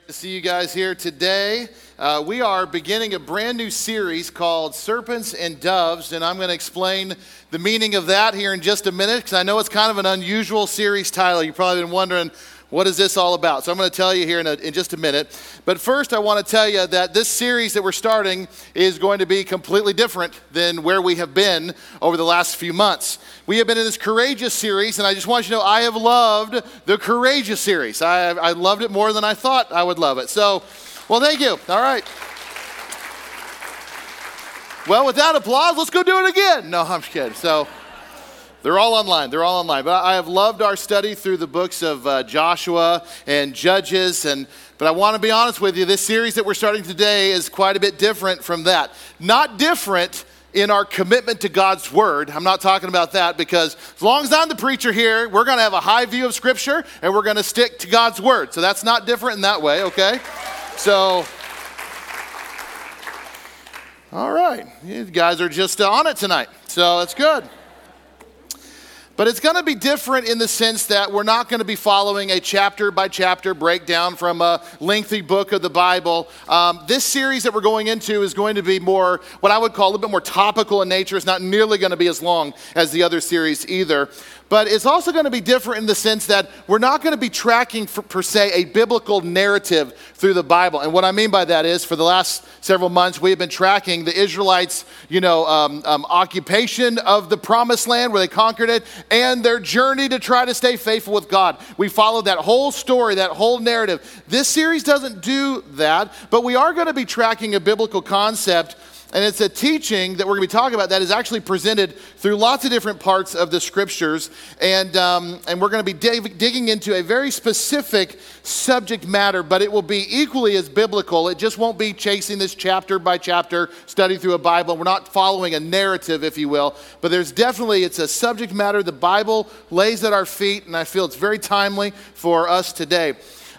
To see you guys here today. We are beginning a brand new series called Serpents and Doves, and I'm going to explain the meaning of that here in just a minute because I know it's kind of an unusual series title. You've probably been wondering, what is this all about? So I'm going to tell you here in just a minute. But first, I want to tell you that this series that we're starting is going to be completely different than where we have been over the last few months. We have been in this Courageous series, and I just want you to know I have loved the Courageous series. I loved it more than I thought I would love it. So, well, thank you. All right. Well, with that applause, let's go do it again. No, I'm just kidding. So, they're all online. But I have loved our study through the books of Joshua and Judges. But I want to be honest with you, this series that we're starting today is quite a bit different from that. Not different in our commitment to God's Word. I'm not talking about that because as long as I'm the preacher here, we're going to have a high view of Scripture and we're going to stick to God's Word. So that's not different in that way, okay? So, all right. You guys are just on it tonight. So that's good. But it's going to be different in the sense that we're not going to be following a chapter-by-chapter breakdown from a lengthy book of the Bible. This series that we're going into is going to be more, what I would call a little bit more topical in nature. It's not nearly going to be as long as the other series either. But it's also going to be different in the sense that we're not going to be tracking, per se, a biblical narrative through the Bible. And what I mean by that is, for the last several months, we have been tracking the Israelites' occupation of the Promised Land, where they conquered it, and their journey to try to stay faithful with God. We followed that whole story, that whole narrative. This series doesn't do that, but we are going to be tracking a biblical concept. And it's a teaching that we're going to be talking about that is actually presented through lots of different parts of the Scriptures. And we're going to be digging into a very specific subject matter, but it will be equally as biblical. It just won't be chasing this chapter by chapter study through a Bible. We're not following a narrative, if you will. But it's a subject matter the Bible lays at our feet, and I feel it's very timely for us today.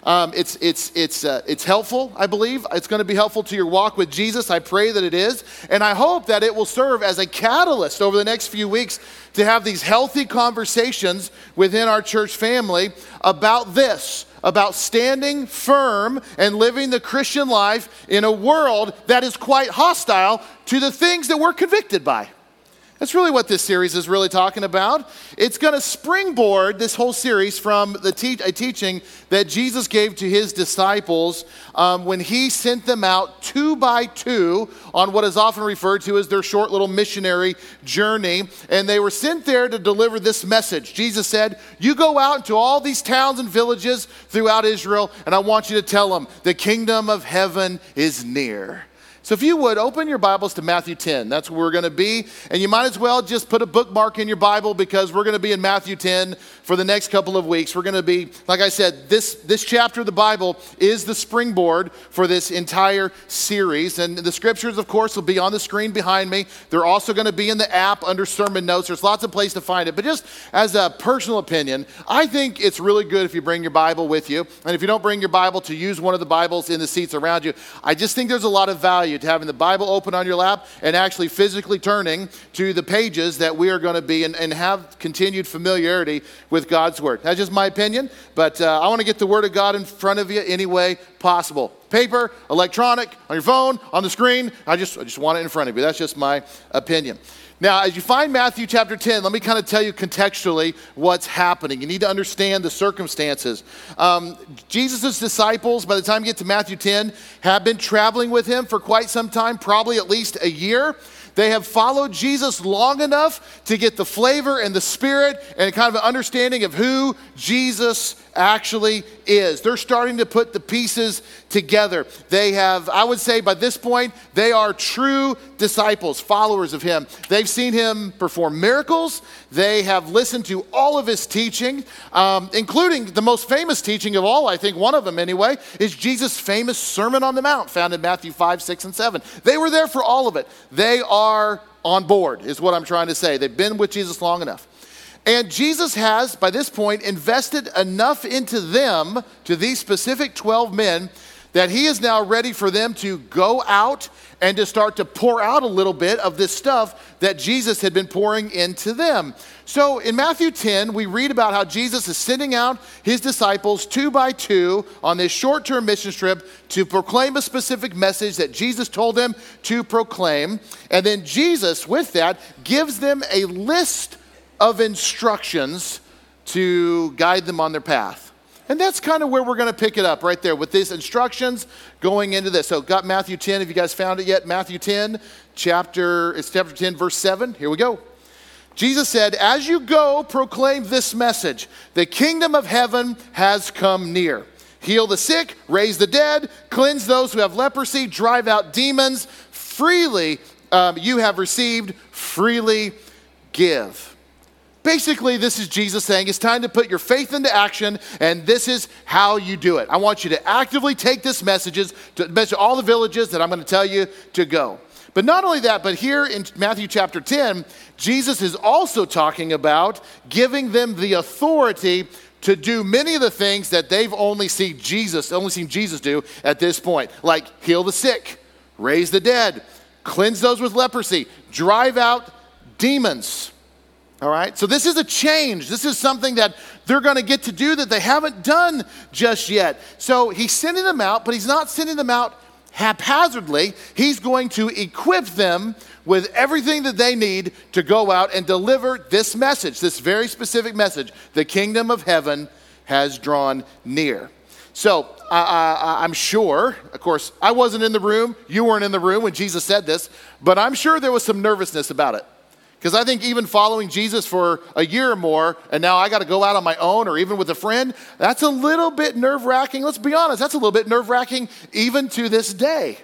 It's helpful, I believe. It's going to be helpful to your walk with Jesus. I pray that it is. And I hope that it will serve as a catalyst over the next few weeks to have these healthy conversations within our church family about this, about standing firm and living the Christian life in a world that is quite hostile to the things that we're convicted by. That's really what this series is really talking about. It's going to springboard this whole series from a teaching that Jesus gave to his disciples when he sent them out 2 by 2 on what is often referred to as their short little missionary journey. And they were sent there to deliver this message. Jesus said, you go out into all these towns and villages throughout Israel, and I want you to tell them, the kingdom of heaven is near. So if you would, open your Bibles to Matthew 10. That's where we're going to be. And you might as well just put a bookmark in your Bible because we're going to be in Matthew 10 for the next couple of weeks. We're going to be, like I said, this chapter of the Bible is the springboard for this entire series. And the scriptures, of course, will be on the screen behind me. They're also going to be in the app under sermon notes. There's lots of places to find it. But just as a personal opinion, I think it's really good if you bring your Bible with you. And if you don't bring your Bible, to use one of the Bibles in the seats around you. I just think there's a lot of value to having the Bible open on your lap and actually physically turning to the pages that we are going to be and have continued familiarity with God's Word. That's just my opinion, but I want to get the Word of God in front of you any way possible. Paper, electronic, on your phone, on the screen. I just want it in front of you. That's just my opinion. Now, as you find Matthew chapter 10, let me kind of tell you contextually what's happening. You need to understand the circumstances. Jesus' disciples, by the time you get to Matthew 10, have been traveling with him for quite some time, probably at least a year. They have followed Jesus long enough to get the flavor and the spirit and kind of an understanding of who Jesus actually is. They're starting to put the pieces together. They have, I would say by this point, they are true disciples, followers of him. They've seen him perform miracles. They have listened to all of his teaching, including the most famous teaching of all, I think one of them anyway, is Jesus' famous Sermon on the Mount found in Matthew 5, 6, and 7. They were there for all of it. They are on board, is what I'm trying to say. They've been with Jesus long enough. And Jesus has, by this point, invested enough into them, to these specific 12 men, that he is now ready for them to go out and to start to pour out a little bit of this stuff that Jesus had been pouring into them. So in Matthew 10, we read about how Jesus is sending out his disciples 2 by 2 on this short-term mission trip to proclaim a specific message that Jesus told them to proclaim. And then Jesus, with that, gives them a list of instructions to guide them on their path. And that's kind of where we're going to pick it up right there with these instructions going into this. So got Matthew 10. Have you guys found it yet? Matthew 10, chapter 10, verse 7. Here we go. Jesus said, as you go, proclaim this message. The kingdom of heaven has come near. Heal the sick, raise the dead, cleanse those who have leprosy, drive out demons. Freely you have received, freely give. Basically, this is Jesus saying it's time to put your faith into action, and this is how you do it. I want you to actively take this message to all the villages that I'm going to tell you to go. But not only that, but here in Matthew chapter 10, Jesus is also talking about giving them the authority to do many of the things that they've only seen Jesus do at this point, like heal the sick, raise the dead, cleanse those with leprosy, drive out demons. All right, so this is a change. This is something that they're going to get to do that they haven't done just yet. So he's sending them out, but he's not sending them out haphazardly. He's going to equip them with everything that they need to go out and deliver this message, this very specific message. The kingdom of heaven has drawn near. So I'm sure, of course, I wasn't in the room. You weren't in the room when Jesus said this, but I'm sure there was some nervousness about it. Because I think even following Jesus for a year or more, and now I got to go out on my own or even with a friend, that's a little bit nerve-wracking. Let's be honest, that's a little bit nerve-wracking even to this day.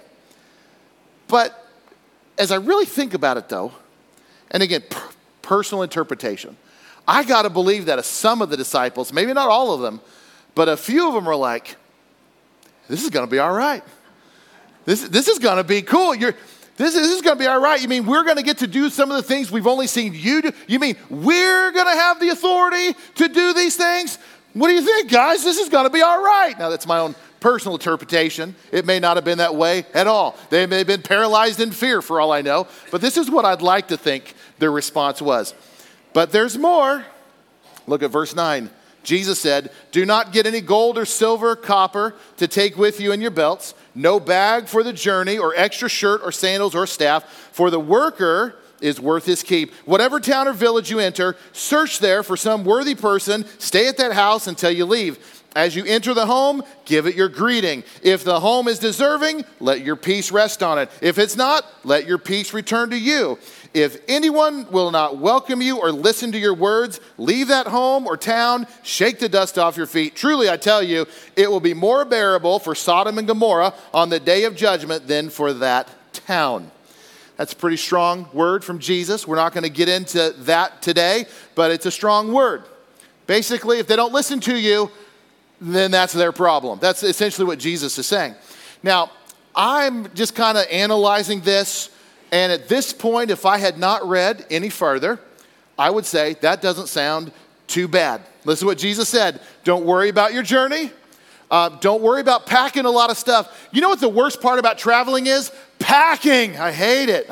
But as I really think about it though, and again, personal interpretation, I got to believe that some of the disciples, maybe not all of them, but a few of them are like, this is going to be all right. This is going to be cool. This is going to be all right. You mean we're going to get to do some of the things we've only seen you do? You mean we're going to have the authority to do these things? What do you think, guys? This is going to be all right. Now, that's my own personal interpretation. It may not have been that way at all. They may have been paralyzed in fear for all I know. But this is what I'd like to think their response was. But there's more. Look at verse 9. Jesus said, do not get any gold or silver or copper to take with you in your belts, no bag for the journey or extra shirt or sandals or staff, for the worker is worth his keep. Whatever town or village you enter, search there for some worthy person, stay at that house until you leave. As you enter the home, give it your greeting. If the home is deserving, let your peace rest on it. If it's not, let your peace return to you. If anyone will not welcome you or listen to your words, leave that home or town, shake the dust off your feet. Truly, I tell you, it will be more bearable for Sodom and Gomorrah on the day of judgment than for that town. That's a pretty strong word from Jesus. We're not going to get into that today, but it's a strong word. Basically, if they don't listen to you, then that's their problem. That's essentially what Jesus is saying. Now, I'm just kind of analyzing this, and at this point, if I had not read any further, I would say that doesn't sound too bad. Listen to what Jesus said. Don't worry about your journey. Don't worry about packing a lot of stuff. You know what the worst part about traveling is? Packing. I hate it.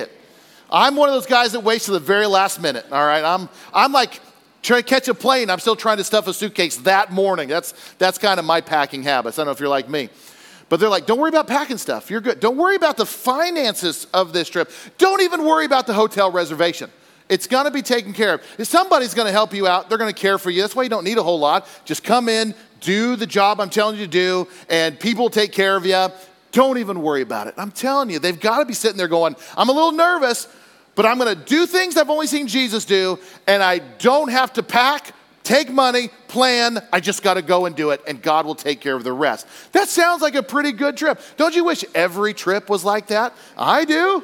I'm one of those guys that waits to the very last minute, all right? I'm like trying to catch a plane. I'm still trying to stuff a suitcase that morning. That's kind of my packing habits. I don't know if you're like me. But they're like, don't worry about packing stuff. You're good. Don't worry about the finances of this trip. Don't even worry about the hotel reservation. It's going to be taken care of. If somebody's going to help you out, they're going to care for you. That's why you don't need a whole lot. Just come in, do the job I'm telling you to do, and people will take care of you. Don't even worry about it. I'm telling you, they've got to be sitting there going, I'm a little nervous, but I'm going to do things I've only seen Jesus do, and I don't have to pack, take money, plan. I just got to go and do it, and God will take care of the rest. That sounds like a pretty good trip. Don't you wish every trip was like that? I do.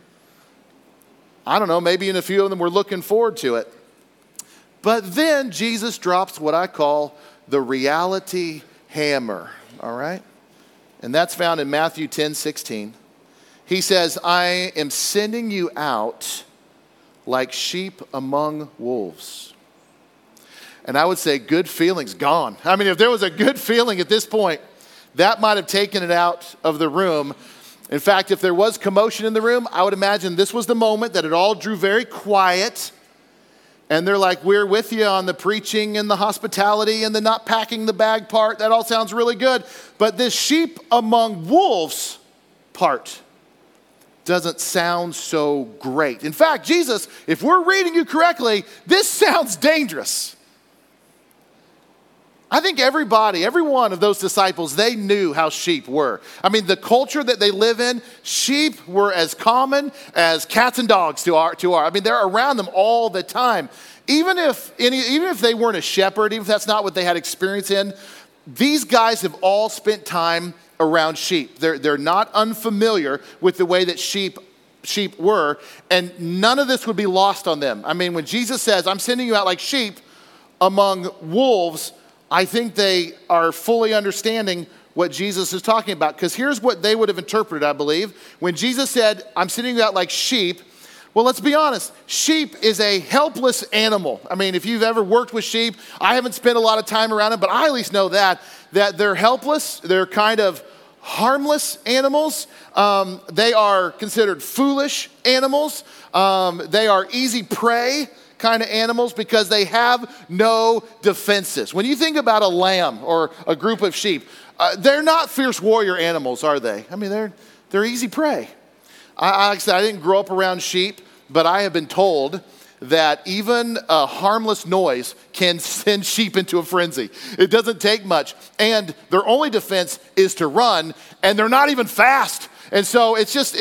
I don't know, maybe in a few of them we're looking forward to it. But then Jesus drops what I call the reality hammer, all right? And that's found in Matthew 10:16. He says, I am sending you out like sheep among wolves. And I would say good feelings gone. I mean, if there was a good feeling at this point, that might have taken it out of the room. In fact, if there was commotion in the room, I would imagine this was the moment that it all drew very quiet. And they're like, we're with you on the preaching and the hospitality and the not packing the bag part. That all sounds really good. But this sheep among wolves part doesn't sound so great. In fact, Jesus, if we're reading you correctly, this sounds dangerous. I think every one of those disciples, they knew how sheep were. I mean, the culture that they live in, sheep were as common as cats and dogs to our. I mean, they're around them all the time. Even if they weren't a shepherd, even if that's not what they had experience in, these guys have all spent time around sheep. They're not unfamiliar with the way that sheep were, and none of this would be lost on them. I mean, when Jesus says, I'm sending you out like sheep among wolves, I think they are fully understanding what Jesus is talking about. Because here's what they would have interpreted, I believe. When Jesus said, I'm sending you out like sheep, well, let's be honest. Sheep is a helpless animal. I mean, if you've ever worked with sheep, I haven't spent a lot of time around them, but I at least know that they're helpless. They're kind of harmless animals. They are considered foolish animals. They are easy prey kind of animals because they have no defenses. When you think about a lamb or a group of sheep, they're not fierce warrior animals, are they? I mean, they're easy prey. Like I said, I didn't grow up around sheep, but I have been told that even a harmless noise can send sheep into a frenzy. It doesn't take much. And their only defense is to run, and they're not even fast. And so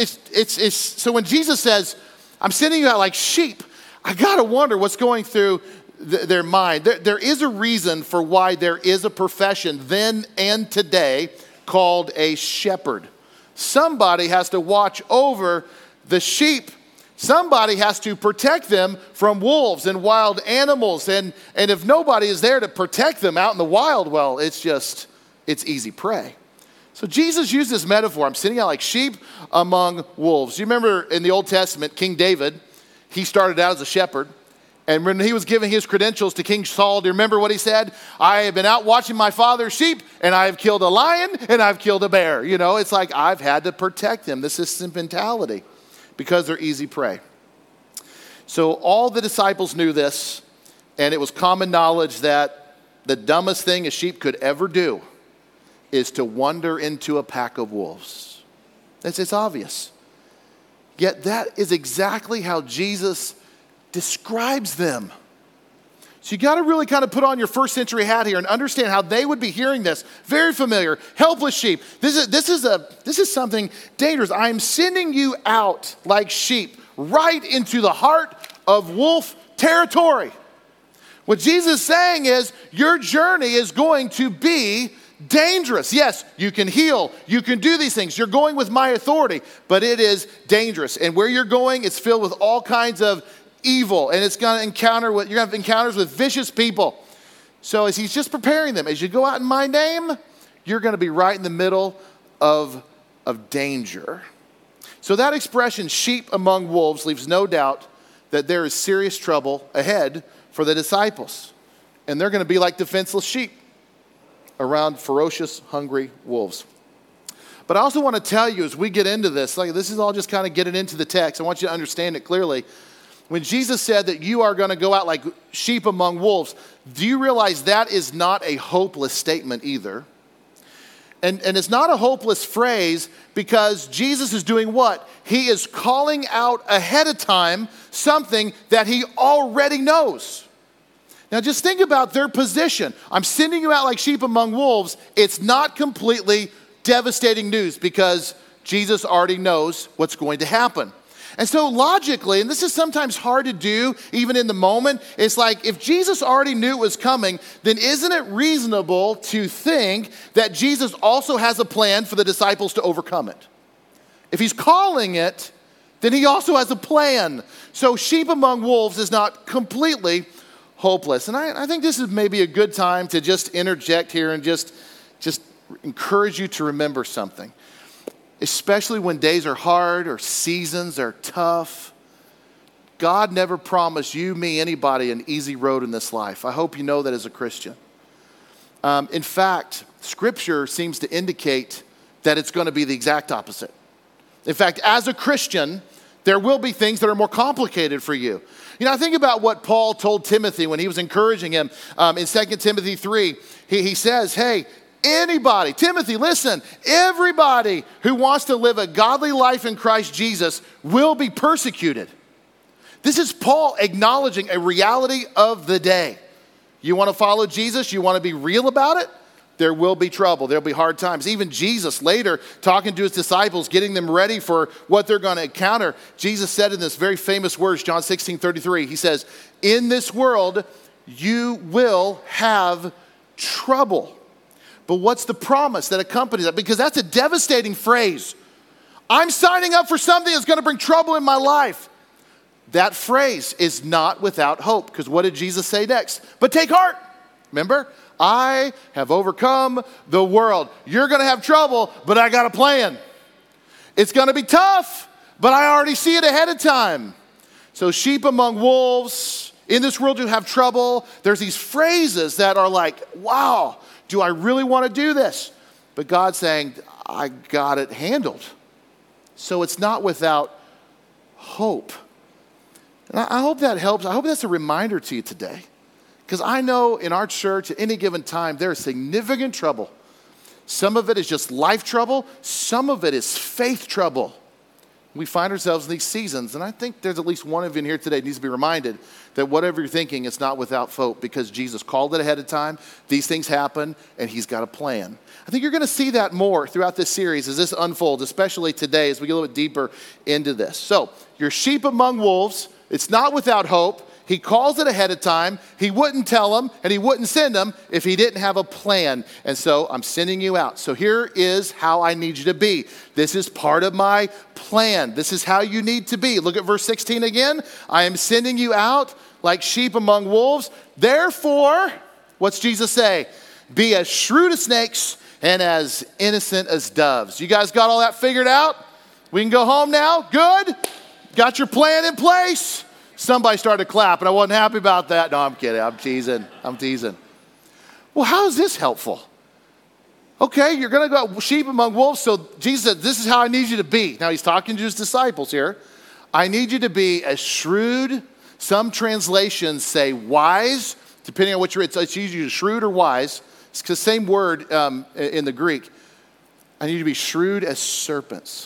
so when Jesus says, I'm sending you out like sheep, I gotta wonder what's going through their mind. There is a reason for why there is a profession then and today called a shepherd. Somebody has to watch over the sheep. Somebody has to protect them from wolves and wild animals. And if nobody is there to protect them out in the wild, well, it's easy prey. So Jesus used this metaphor. I'm sitting out like sheep among wolves. You remember in the Old Testament, King David, he started out as a shepherd. And when he was giving his credentials to King Saul, do you remember what he said? I have been out watching my father's sheep, and I have killed a lion, and I've killed a bear. You know, it's like I've had to protect them. This is mentality because they're easy prey. So all the disciples knew this, and it was common knowledge that the dumbest thing a sheep could ever do is to wander into a pack of wolves. It's obvious. Yet that is exactly how Jesus describes them. So you got to really kind of put on your first century hat here and understand how they would be hearing this. Very familiar, helpless sheep. This is something dangerous. I'm sending you out like sheep right into the heart of wolf territory. What Jesus is saying is your journey is going to be dangerous. Yes, you can heal. You can do these things. You're going with my authority, but it is dangerous. And where you're going, it's filled with all kinds of evil, and you're going to have encounters with vicious people. So as he's just preparing them, as you go out in my name, you're going to be right in the middle of danger. So that expression, sheep among wolves, leaves no doubt that there is serious trouble ahead for the disciples. And they're going to be like defenseless sheep around ferocious, hungry wolves. But I also want to tell you as we get into this, like this is all just kind of getting into the text. I want you to understand it clearly. When Jesus said that you are going to go out like sheep among wolves, do you realize that is not a hopeless statement either? And it's not a hopeless phrase because Jesus is doing what? He is calling out ahead of time something that he already knows. Now just think about their position. I'm sending you out like sheep among wolves. It's not completely devastating news because Jesus already knows what's going to happen. And so logically, and this is sometimes hard to do even in the moment, it's like if Jesus already knew it was coming, then isn't it reasonable to think that Jesus also has a plan for the disciples to overcome it? If he's calling it, then he also has a plan. So sheep among wolves is not completely hopeless. And I think this is maybe a good time to just interject here and just encourage you to remember something. Especially when days are hard or seasons are tough. God never promised you, me, anybody an easy road in this life. I hope you know that as a Christian. In fact, Scripture seems to indicate that it's going to be the exact opposite. In fact, as a Christian, there will be things that are more complicated for you. I think about what Paul told Timothy when he was encouraging him in 2 Timothy 3. He says, hey, anybody, Timothy, listen, everybody who wants to live a godly life in Christ Jesus will be persecuted. This is Paul acknowledging a reality of the day. You want to follow Jesus? You want to be real about it? There will be trouble. There'll be hard times. Even Jesus later, talking to his disciples, getting them ready for what they're going to encounter, Jesus said in this very famous words, John 16:33, he says, in this world, you will have trouble. But what's the promise that accompanies that? Because that's a devastating phrase. I'm signing up for something that's going to bring trouble in my life. That phrase is not without hope. Because what did Jesus say next? But take heart. Remember? I have overcome the world. You're going to have trouble, but I got a plan. It's going to be tough, but I already see it ahead of time. So sheep among wolves, in this world you have trouble. There's these phrases that are like, wow, do I really want to do this? But God's saying, I got it handled. So it's not without hope. And I hope that helps. I hope that's a reminder to you today. Because I know in our church at any given time, there is significant trouble. Some of it is just life trouble. Some of it is faith trouble. We find ourselves in these seasons. And I think there's at least one of you in here today needs to be reminded that whatever you're thinking, it's not without hope. Because Jesus called it ahead of time. These things happen, and he's got a plan. I think you're going to see that more throughout this series as this unfolds, especially today as we get a little bit deeper into this. So, you're sheep among wolves. It's not without hope. He calls it ahead of time. He wouldn't tell them and he wouldn't send them if he didn't have a plan. And so I'm sending you out. So here is how I need you to be. This is part of my plan. This is how you need to be. Look at verse 16 again. I am sending you out like sheep among wolves. Therefore, what's Jesus say? Be as shrewd as snakes and as innocent as doves. You guys got all that figured out? We can go home now? Good? Got your plan in place? Somebody started clapping. I wasn't happy about that. No, I'm kidding. I'm teasing. Well, how is this helpful? Okay, you're going to go sheep among wolves. So Jesus said, this is how I need you to be. Now he's talking to his disciples here. I need you to be as shrewd. Some translations say wise, depending on what you're, it's usually shrewd or wise. It's the same word in the Greek. I need you to be shrewd as serpents.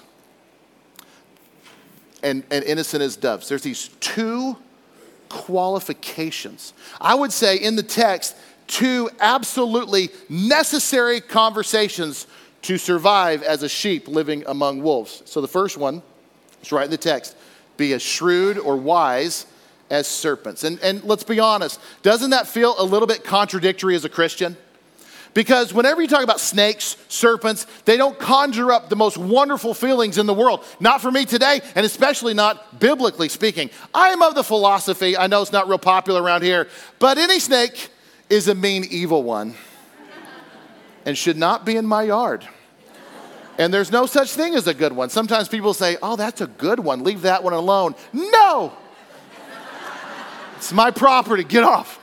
And innocent as doves. There's these two qualifications. I would say in the text, two absolutely necessary conversations to survive as a sheep living among wolves. So the first one is right in the text. Be as shrewd or wise as serpents. And let's be honest, doesn't that feel a little bit contradictory as a Christian? Because whenever you talk about snakes, serpents, they don't conjure up the most wonderful feelings in the world. Not for me today, and especially not biblically speaking. I am of the philosophy, I know it's not real popular around here, but any snake is a mean, evil one and should not be in my yard. And there's no such thing as a good one. Sometimes people say, oh, that's a good one. Leave that one alone. No! It's my property. Get off.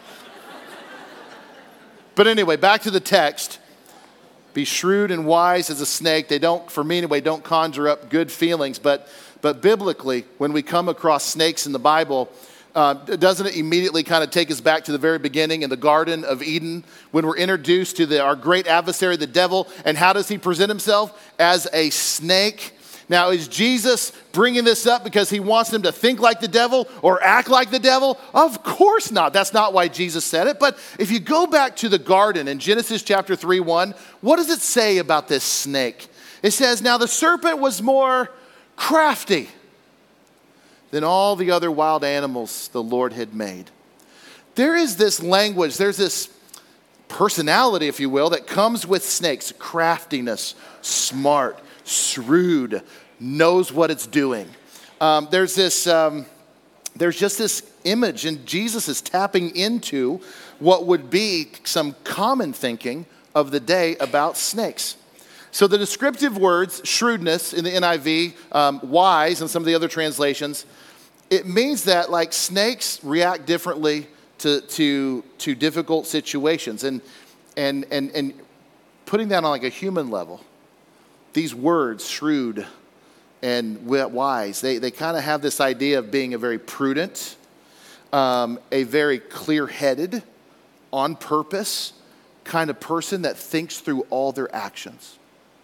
But anyway, back to the text. Be shrewd and wise as a snake. They don't, for me anyway, don't conjure up good feelings. But biblically, when we come across snakes in the Bible, doesn't it immediately kind of take us back to the very beginning in the Garden of Eden when we're introduced to our great adversary, the devil, and how does he present himself? As a snake. Now, is Jesus bringing this up because he wants them to think like the devil or act like the devil? Of course not. That's not why Jesus said it. But if you go back to the garden in Genesis chapter 3:1, what does it say about this snake? It says, now the serpent was more crafty than all the other wild animals the Lord had made. There is this language, there's this personality, if you will, that comes with snakes. Craftiness, smart, shrewd, knows what it's doing. There's just this image, and Jesus is tapping into what would be some common thinking of the day about snakes. So the descriptive words, shrewdness in the NIV, wise in some of the other translations, it means that like snakes react differently to difficult situations. And putting that on like a human level, these words, shrewd and wise, they kind of have this idea of being a very prudent, a very clear-headed, on purpose kind of person that thinks through all their actions.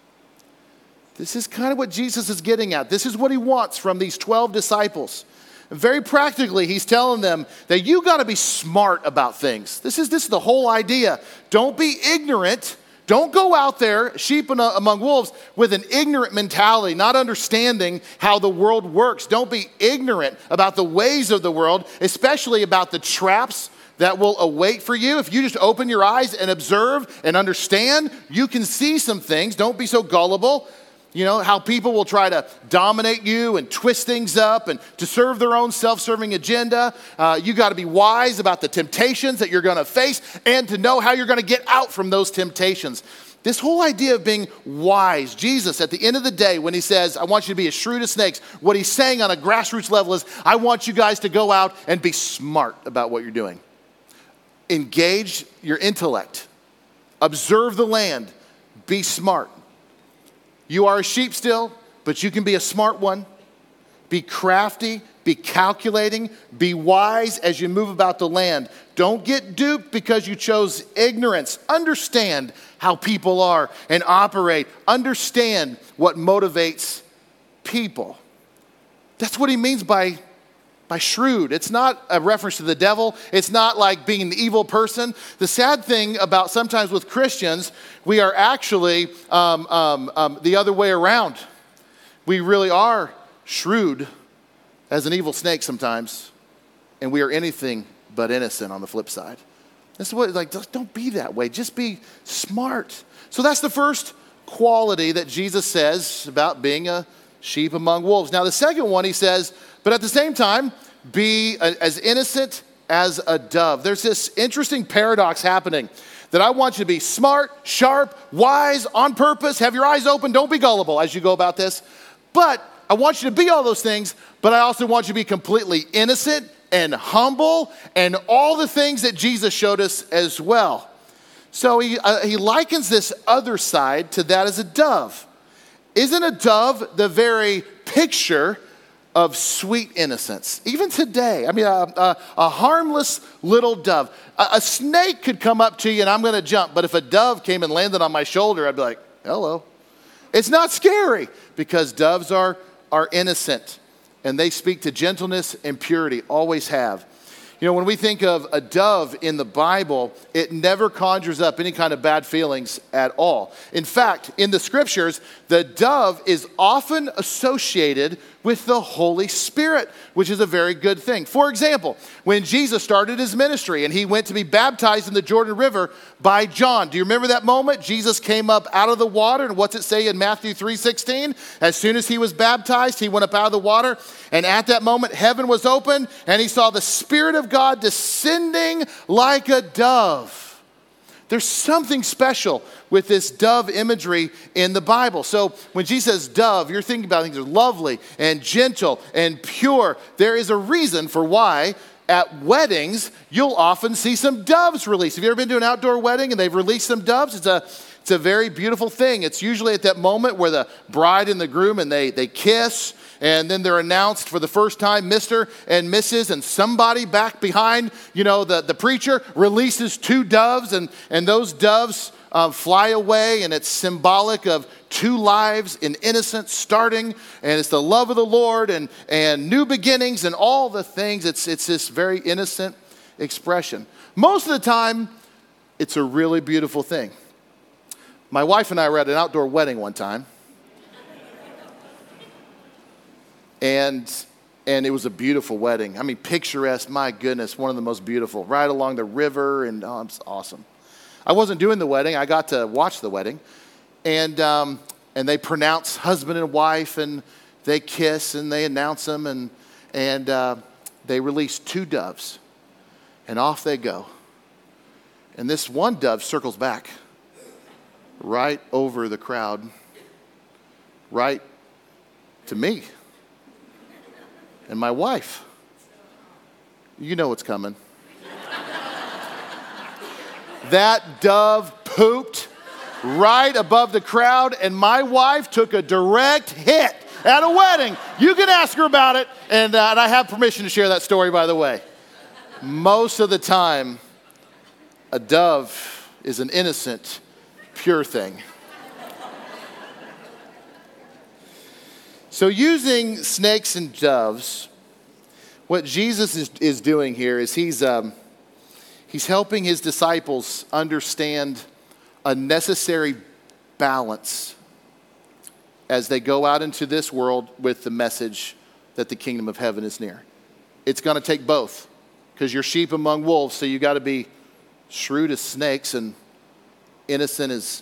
This is kind of what Jesus is getting at. This is what he wants from these 12 disciples. And very practically, he's telling them that you got to be smart about things. This is the whole idea. Don't be ignorant. Don't go out there, sheep among wolves, with an ignorant mentality, not understanding how the world works. Don't be ignorant about the ways of the world, especially about the traps that will await for you. If you just open your eyes and observe and understand, you can see some things. Don't be so gullible. You know, how people will try to dominate you and twist things up and to serve their own self-serving agenda. You got to be wise about the temptations that you're going to face and to know how you're going to get out from those temptations. This whole idea of being wise, Jesus, at the end of the day, when he says, I want you to be as shrewd as snakes, what he's saying on a grassroots level is, I want you guys to go out and be smart about what you're doing. Engage your intellect. Observe the land. Be smart. You are a sheep still, but you can be a smart one. Be crafty, be calculating, be wise as you move about the land. Don't get duped because you chose ignorance. Understand how people are and operate. Understand what motivates people. That's what he means by shrewd. It's not a reference to the devil. It's not like being an evil person. The sad thing about sometimes with Christians, we are actually the other way around. We really are shrewd as an evil snake sometimes, and we are anything but innocent on the flip side. That's what, like, don't be that way. Just be smart. So that's the first quality that Jesus says about being a sheep among wolves. Now, the second one, he says, but at the same time, be as innocent as a dove. There's this interesting paradox happening that I want you to be smart, sharp, wise, on purpose, have your eyes open, don't be gullible as you go about this. But I want you to be all those things, but I also want you to be completely innocent and humble and all the things that Jesus showed us as well. So he likens this other side to that as a dove. Isn't a dove the very picture of sweet innocence? Even today, I mean, a harmless little dove. A snake could come up to you and I'm going to jump, but if a dove came and landed on my shoulder, I'd be like, hello. It's not scary because doves are innocent and they speak to gentleness and purity, always have. You know, when we think of a dove in the Bible, it never conjures up any kind of bad feelings at all. In fact, in the scriptures, the dove is often associated with the Holy Spirit, which is a very good thing. For example, when Jesus started his ministry and he went to be baptized in the Jordan River by John, do you remember that moment? Jesus came up out of the water, and what's it say in Matthew 3:16? As soon as he was baptized, he went up out of the water, and at that moment, heaven was open, and he saw the Spirit of God descending like a dove. There's something special with this dove imagery in the Bible. So when Jesus says dove, you're thinking about things that are lovely and gentle and pure. There is a reason for why at weddings you'll often see some doves released. Have you ever been to an outdoor wedding and they've released some doves? It's a very beautiful thing. It's usually at that moment where the bride and the groom and they kiss, and then they're announced for the first time, Mr. and Mrs., and somebody back behind, you know, the preacher releases two doves, and those doves fly away, and it's symbolic of two lives in innocence starting, and it's the love of the Lord and new beginnings and all the things. It's this very innocent expression. Most of the time, it's a really beautiful thing. My wife and I were at an outdoor wedding one time. And it was a beautiful wedding. I mean, picturesque, my goodness, one of the most beautiful. Right along the river, and oh, it's awesome. I wasn't doing the wedding. I got to watch the wedding. And they pronounce husband and wife, and they kiss, and they announce them, and they release two doves. And off they go. And this one dove circles back right over the crowd, right to me. And my wife, you know what's coming. That dove pooped right above the crowd, and my wife took a direct hit at a wedding. You can ask her about it, and I have permission to share that story, by the way. Most of the time, a dove is an innocent, pure thing. So using snakes and doves, what Jesus is doing here is he's helping his disciples understand a necessary balance as they go out into this world with the message that the kingdom of heaven is near. It's going to take both, because you're sheep among wolves, so you got to be shrewd as snakes and innocent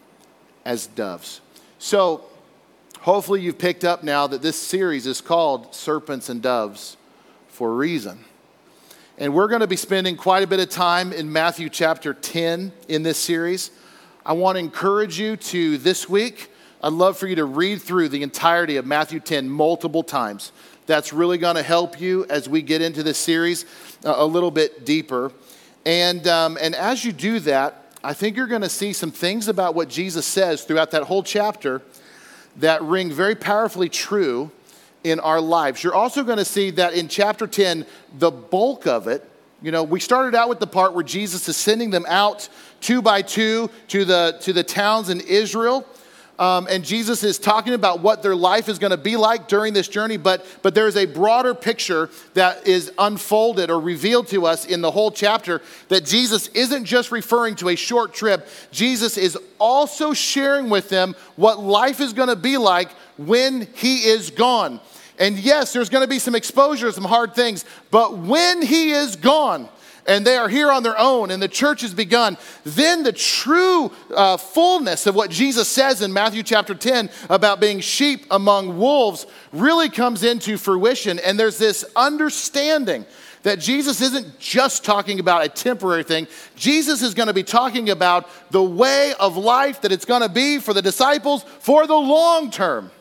as doves. So hopefully you've picked up now that this series is called Serpents and Doves for a reason. And we're going to be spending quite a bit of time in Matthew chapter 10 in this series. I want to encourage you to, this week, I'd love for you to read through the entirety of Matthew 10 multiple times. That's really going to help you as we get into this series a little bit deeper. And as you do that, I think you're going to see some things about what Jesus says throughout that whole chapter that ring very powerfully true in our lives. You're also going to see that in chapter 10, the bulk of it, we started out with the part where Jesus is sending them out 2 by 2 to the towns in Israel. And Jesus is talking about what their life is going to be like during this journey. But there's a broader picture that is unfolded or revealed to us in the whole chapter, that Jesus isn't just referring to a short trip. Jesus is also sharing with them what life is going to be like when he is gone. And yes, there's going to be some exposure, some hard things. But when he is gone, and they are here on their own, and the church has begun, then the true fullness of what Jesus says in Matthew chapter 10 about being sheep among wolves really comes into fruition. And there's this understanding that Jesus isn't just talking about a temporary thing. Jesus is going to be talking about the way of life that it's going to be for the disciples for the long term.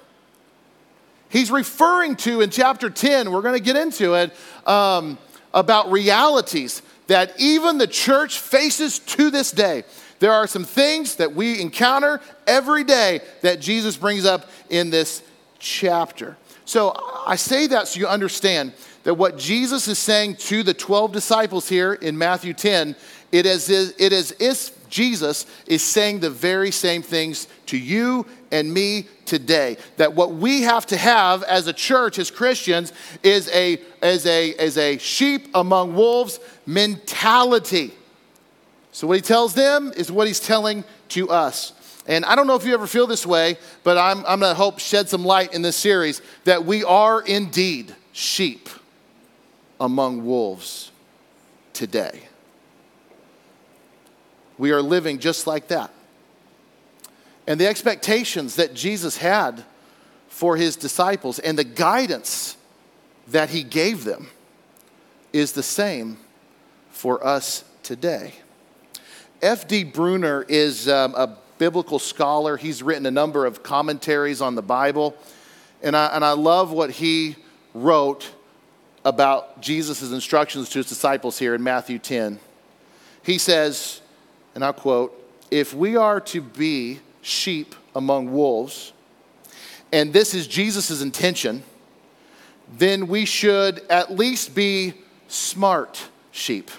He's referring to, in chapter 10, we're going to get into it, about realities that even the church faces to this day. There are some things that we encounter every day that Jesus brings up in this chapter. So I say that so you understand that what Jesus is saying to the 12 disciples here in Matthew 10, it is if Jesus is saying the very same things to you and me today. That what we have to have as a church, as Christians, is a sheep among wolves mentality. So what he tells them is what he's telling to us. And I don't know if you ever feel this way, but I'm going to hope shed some light in this series that we are indeed sheep among wolves today. We are living just like that. And the expectations that Jesus had for his disciples and the guidance that he gave them is the same for us today. F.D. Bruner is a biblical scholar. He's written a number of commentaries on the Bible. And I love what he wrote about Jesus' instructions to his disciples here in Matthew 10. He says, and I'll quote, "If we are to be sheep among wolves, and this is Jesus' intention, then we should at least be smart sheep.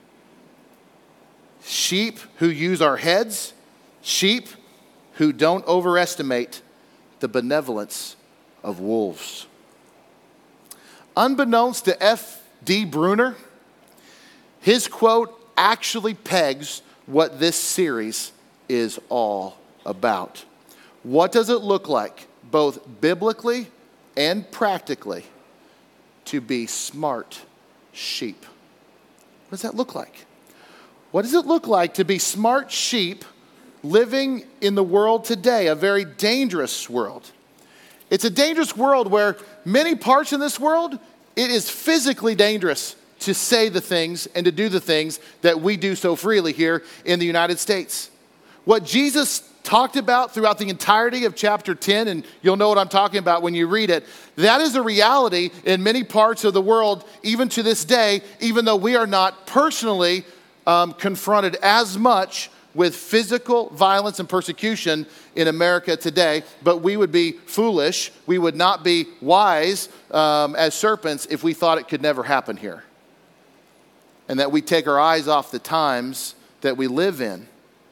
Sheep who use our heads, sheep who don't overestimate the benevolence of wolves." Unbeknownst to F.D. Bruner, his quote actually pegs what this series is all about. What does it look like, both biblically and practically, to be smart sheep? What does that look like? What does it look like to be smart sheep living in the world today, a very dangerous world? It's a dangerous world where many parts in this world, it is physically dangerous to say the things and to do the things that we do so freely here in the United States. What Jesus talked about throughout the entirety of chapter 10, and you'll know what I'm talking about when you read it, that is a reality in many parts of the world, even to this day, even though we are not personally confronted as much with physical violence and persecution in America today, but we would be foolish, we would not be wise as serpents if we thought it could never happen here. And that we take our eyes off the times that we live in.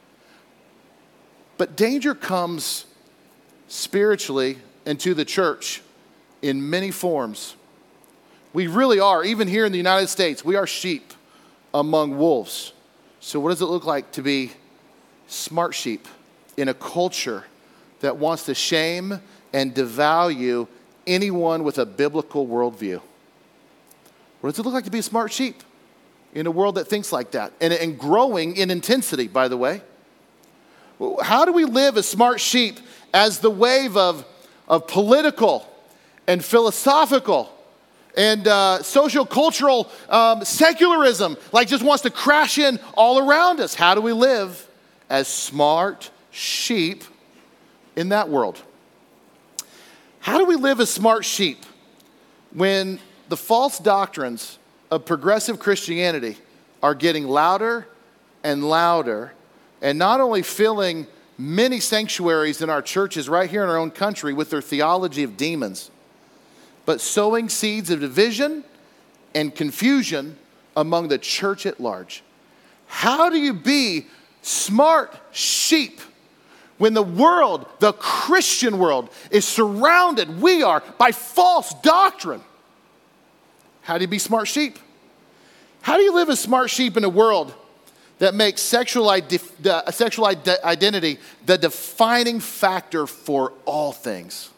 But danger comes spiritually into the church in many forms. We really are, even here in the United States, we are sheep among wolves. So what does it look like to be smart sheep in a culture that wants to shame and devalue anyone with a biblical worldview? What does it look like to be a smart sheep in a world that thinks like that? And growing in intensity, by the way. How do we live as smart sheep as the wave of political and philosophical and social-cultural secularism just wants to crash in all around us? How do we live as smart sheep in that world? How do we live as smart sheep when the false doctrines of progressive Christianity are getting louder and louder, and not only filling many sanctuaries in our churches right here in our own country with their theology of demons, but sowing seeds of division and confusion among the church at large? How do you be smart sheep when the world, the Christian world, is surrounded, we are, by false doctrine? How do you be smart sheep? How do you live as smart sheep in a world that makes sexual identity the defining factor for all things?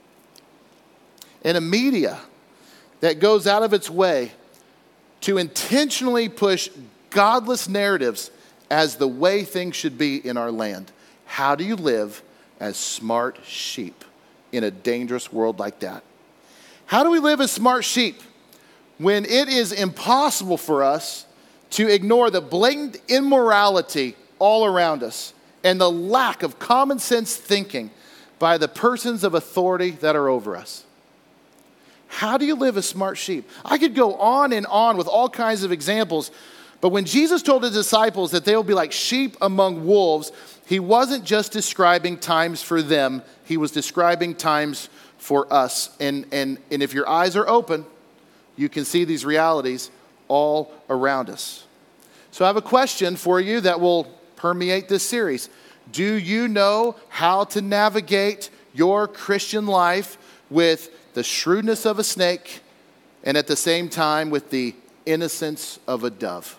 In a media that goes out of its way to intentionally push godless narratives as the way things should be in our land. How do you live as smart sheep in a dangerous world like that? How do we live as smart sheep when it is impossible for us to ignore the blatant immorality all around us and the lack of common sense thinking by the persons of authority that are over us? How do you live as smart sheep? I could go on and on with all kinds of examples, but when Jesus told his disciples that they will be like sheep among wolves, he wasn't just describing times for them, he was describing times for us. And if your eyes are open, you can see these realities all around us. So I have a question for you that will permeate this series. Do you know how to navigate your Christian life with the shrewdness of a snake and at the same time with the innocence of a dove?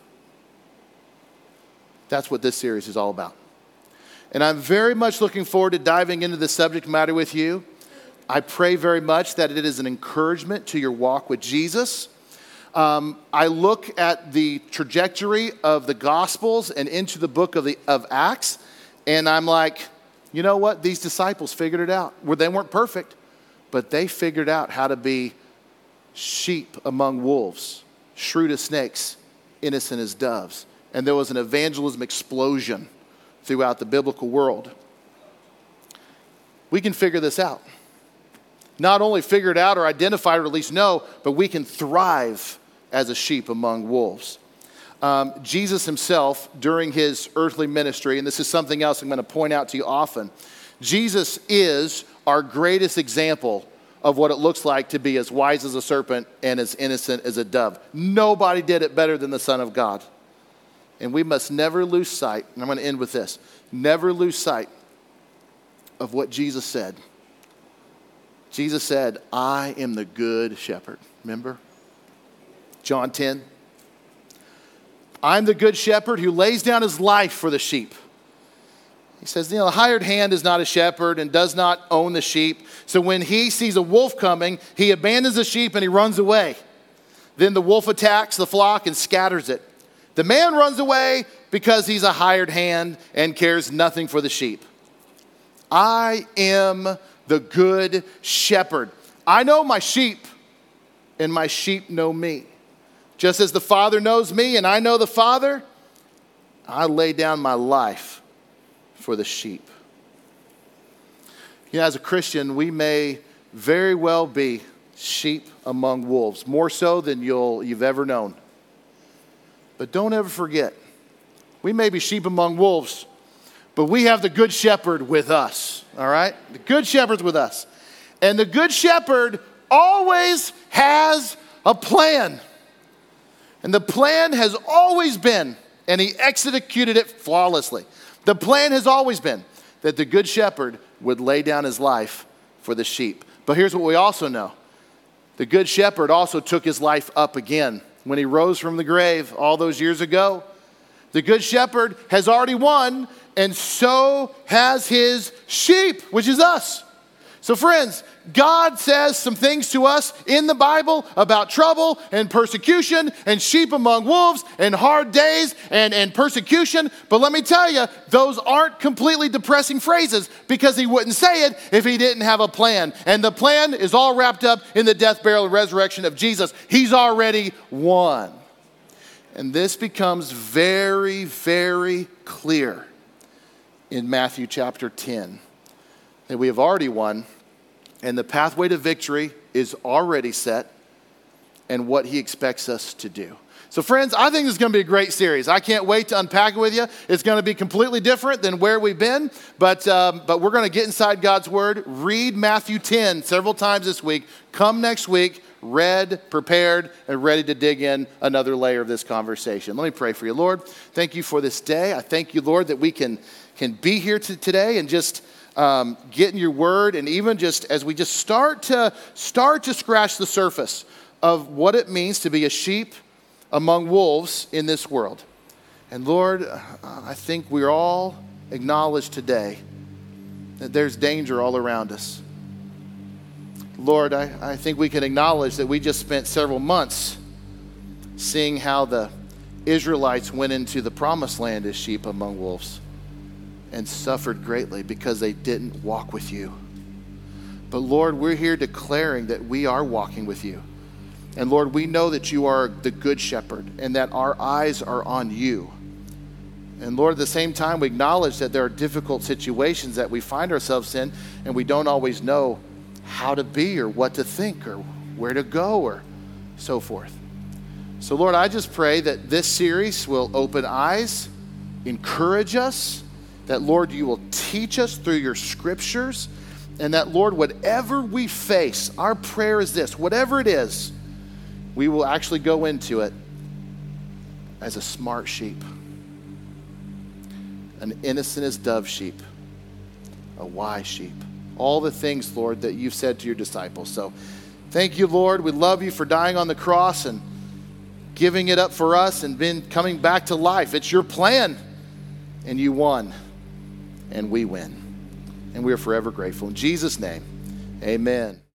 That's what this series is all about. And I'm very much looking forward to diving into this subject matter with you. I pray very much that it is an encouragement to your walk with Jesus. I look at the trajectory of the Gospels and into the book of Acts, and I'm like, you know what? These disciples figured it out. They weren't perfect, but they figured out how to be sheep among wolves, shrewd as snakes, innocent as doves. And there was an evangelism explosion throughout the biblical world. We can figure this out. Not only figure it out or identify it or at least know, but we can thrive as a sheep among wolves. Jesus himself, during his earthly ministry, and this is something else I'm going to point out to you often, Jesus is our greatest example of what it looks like to be as wise as a serpent and as innocent as a dove. Nobody did it better than the Son of God. And we must never lose sight, and I'm going to end with this, never lose sight of what Jesus said. Jesus said, I am the good shepherd. Remember? John 10. I'm the good shepherd who lays down his life for the sheep. He says, the hired hand is not a shepherd and does not own the sheep. So when he sees a wolf coming, he abandons the sheep and he runs away. Then the wolf attacks the flock and scatters it. The man runs away because he's a hired hand and cares nothing for the sheep. I am the good shepherd. I know my sheep, and my sheep know me. Just as the Father knows me, and I know the Father, I lay down my life for the sheep. You know, as a Christian, we may very well be sheep among wolves, more so than you've ever known. But don't ever forget, we may be sheep among wolves, but we have the Good Shepherd with us, all right? The Good Shepherd's with us. And the Good Shepherd always has a plan. And the plan has always been, and he executed it flawlessly. The plan has always been that the Good Shepherd would lay down his life for the sheep. But here's what we also know. The Good Shepherd also took his life up again when he rose from the grave all those years ago. The Good Shepherd has already won, and so has his sheep, which is us. So friends, God says some things to us in the Bible about trouble and persecution and sheep among wolves and hard days and persecution. But let me tell you, those aren't completely depressing phrases, because he wouldn't say it if he didn't have a plan. And the plan is all wrapped up in the death, burial, and resurrection of Jesus. He's already won. And this becomes very, very clear in Matthew chapter 10. That we have already won, and the pathway to victory is already set, and what he expects us to do. So friends, I think this is going to be a great series. I can't wait to unpack it with you. It's going to be completely different than where we've been, but we're going to get inside God's Word, read Matthew 10 several times this week, come next week, read, prepared, and ready to dig in another layer of this conversation. Let me pray for you. Lord, thank you for this day. I thank you, Lord, that we can be here today and just get in your word, and even just as we just start to scratch the surface of what it means to be a sheep among wolves in this world. And Lord, I think we're all acknowledged today that there's danger all around us. Lord, I think we can acknowledge that we just spent several months seeing how the Israelites went into the promised land as sheep among wolves and suffered greatly because they didn't walk with you. But Lord, we're here declaring that we are walking with you. And Lord, we know that you are the Good Shepherd and that our eyes are on you. And Lord, at the same time, we acknowledge that there are difficult situations that we find ourselves in, and we don't always know how to be or what to think or where to go or so forth. So Lord, I just pray that this series will open eyes, encourage us, that, Lord, you will teach us through your scriptures, and that, Lord, whatever we face, our prayer is this: whatever it is, we will actually go into it as a smart sheep, an innocent as dove sheep, a wise sheep. All the things, Lord, that you've said to your disciples. So thank you, Lord. We love you for dying on the cross and giving it up for us and coming back to life. It's your plan, and you won. And we win. And we are forever grateful. In Jesus' name, amen.